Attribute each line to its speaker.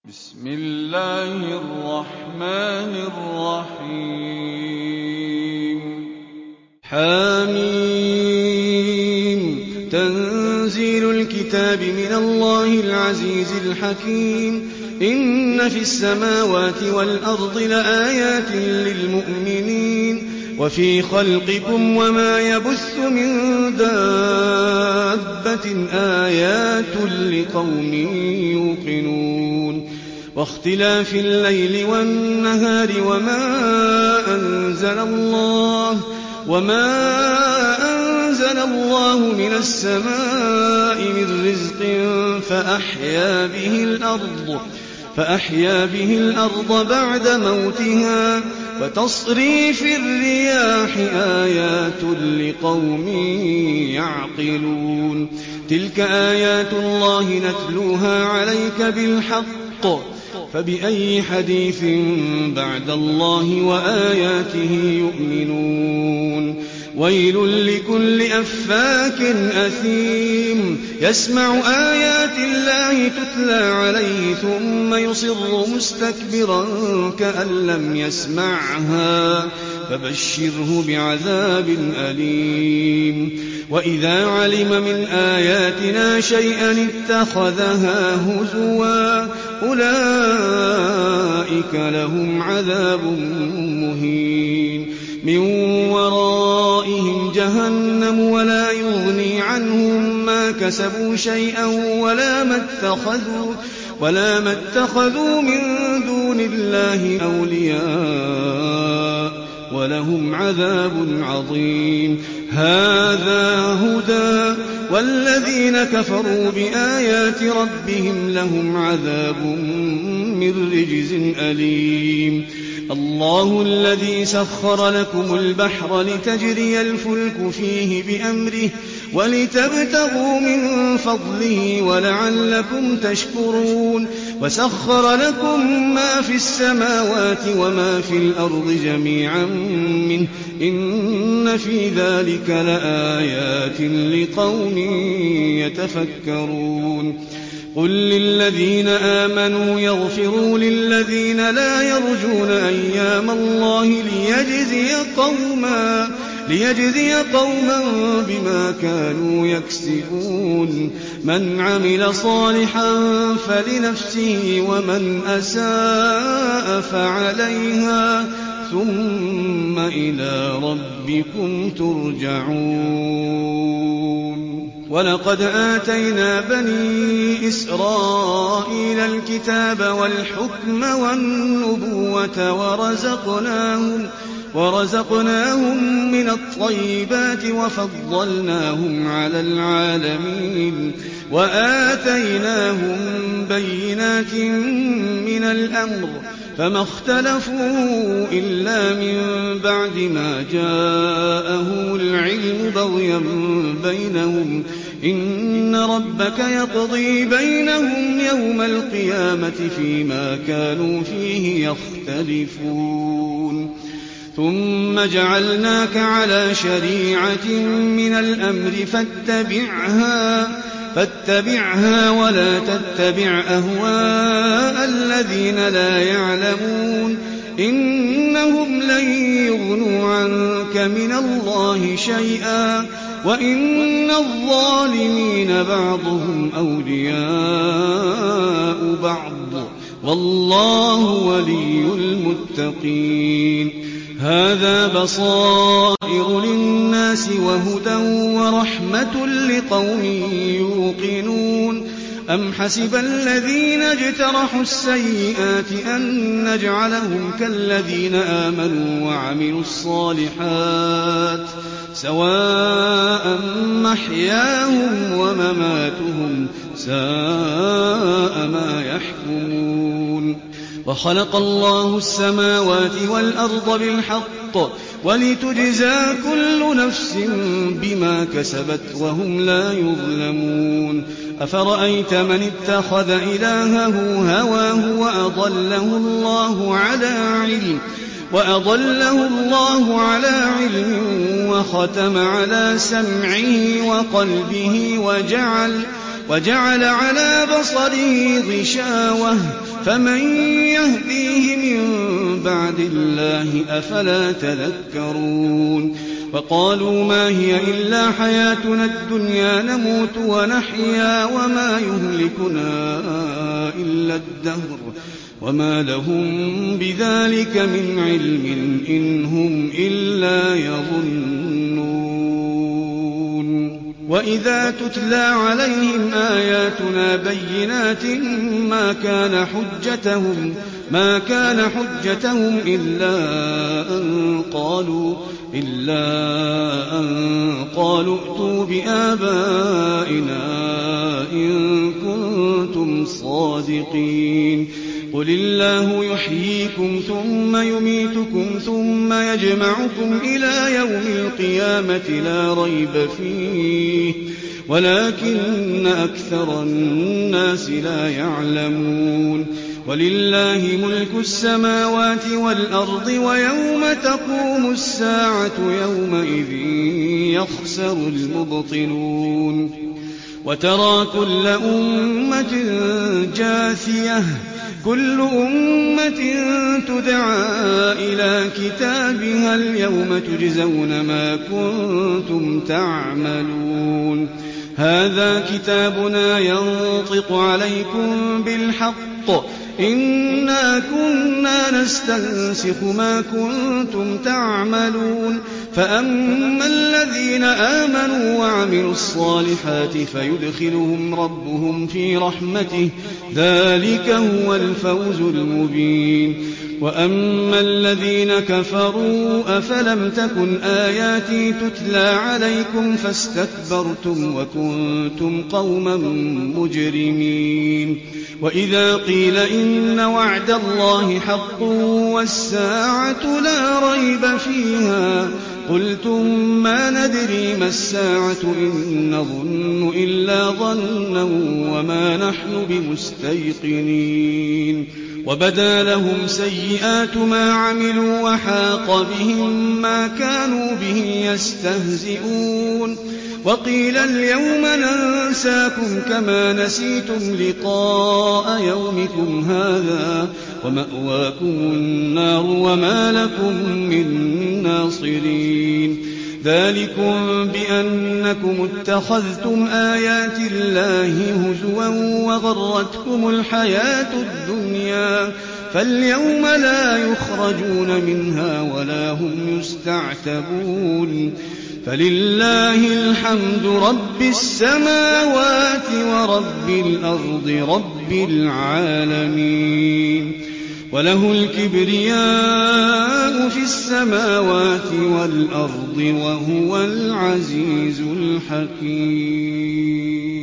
Speaker 1: بسم الله الرحمن الرحيم حم تنزيل الكتاب من الله العزيز الحكيم إن في السماوات والأرض لآيات للمؤمنين وفي خلقكم وما يبث من دابة آيات لقوم يوقنون واختلاف الليل والنهار وما أنزل الله من السماء من رزق فأحيا به الأرض بعد موتها وتصريف الرياح آيات لقوم يعقلون تلك آيات الله نتلوها عليك بالحق فبأي حديث بعد الله وآياته يؤمنون ويل لكل أفاك أثيم يسمع آيات الله تتلى عليه ثم يصر مستكبرا كأن لم يسمعها فبشره بعذاب أليم وإذا علم من آياتنا شيئا اتخذها هزوا أولئك لهم عذاب مهين من ورائهم جهنم ولا يغني عنهم ما كسبوا شيئا ولا ما اتخذوا من دون الله أولياء ولهم عذاب عظيم هذا هدى والذين كفروا بآيات ربهم لهم عذاب من رجز أليم الله الذي سخر لكم البحر لتجري الفلك فيه بأمره ولتبتغوا من فضله ولعلكم تشكرون وسخر لكم ما في السماوات وما في الأرض جميعا منه إن في ذلك لآيات لقوم يتفكرون قل للذين آمنوا يغفروا للذين لا يرجون أيام الله ليجزي قوما بما كانوا يكسبون من عمل صالحا فلنفسه ومن أساء فعليها ثم إلى ربكم ترجعون ولقد آتينا بني إسرائيل الكتاب والحكم والنبوة ورزقناهم من الطيبات وفضلناهم على العالمين وآتيناهم بينات من الأمر فما اختلفوا إلا من بعد ما جاءهم العلم بغيا بينهم إن ربك يقضي بينهم يوم القيامة فيما كانوا فيه يختلفون ثم جعلناك على شريعة من الأمر فاتبعها ولا تتبع أهواء الذين لا يعلمون إنهم لن يغنوا عنك من الله شيئا وإن الظالمين بعضهم أولياء بعض والله ولي المتقين هذا بصائر للناس وهدى ورحمة لقوم يوقنون أم حسب الذين اجترحوا السيئات أن نجعلهم كالذين آمنوا وعملوا الصالحات سواء محياهم ومماتهم ساء ما يحكمون وخلق الله السماوات والأرض بالحق ولتجزى كل نفس بما كسبت وهم لا يظلمون أفرأيت من اتخذ إلهه هواه وأضله الله على علم وختم على سمعه وقلبه وجعل على بصره غشاوة فمن يهديه من بعد الله أفلا تذكرون وقالوا ما هي إلا حياتنا الدنيا نموت ونحيا وما يهلكنا إلا الدهر وما لهم بذلك من علم إن هم إلا يظنون وإذا تتلى عليهم آياتنا بينات ما كان حجتهم إلا أن قالوا ائتوا بآبائنا إن كنتم صادقين قل الله يحييكم ثم يميتكم ثم يجمعكم إلى يوم القيامة لا ريب فيه ولكن أكثر الناس لا يعلمون ولله ملك السماوات والأرض ويوم تقوم الساعة يومئذ يخسر المبطلون وترى كل أمة جاثية كل أمة تدعى إلى كتابها اليوم تجزون ما كنتم تعملون هذا كتابنا ينطق عليكم بالحق إنا كنا نستنسخ ما كنتم تعملون فأما الذين آمنوا وعملوا الصالحات فيدخلهم ربهم في رحمته ذلك هو الفوز المبين وأما الذين كفروا أفلم تكن آياتي تتلى عليكم فاستكبرتم وكنتم قوما مجرمين وإذا قيل إن وعد الله حق والساعة لا ريب فيها قلتم ما ندري ما الساعة إن نظن إلا ظنا وما نحن بمستيقنين وبدا لهم سيئات ما عملوا وحاق بهم ما كانوا به يستهزئون وقيل اليوم ننساكم كما نسيتم لقاء يومكم هذا ومأواكم النار وما لكم من ناصرين ذلكم بأنكم اتخذتم آيات الله هزوا وغرتكم الحياة الدنيا فاليوم لا يخرجون منها ولا هم يستعتبون فلله الحمد رب السماوات ورب الأرض رب العالمين وله الكبرياء في السماوات والأرض وهو العزيز الحكيم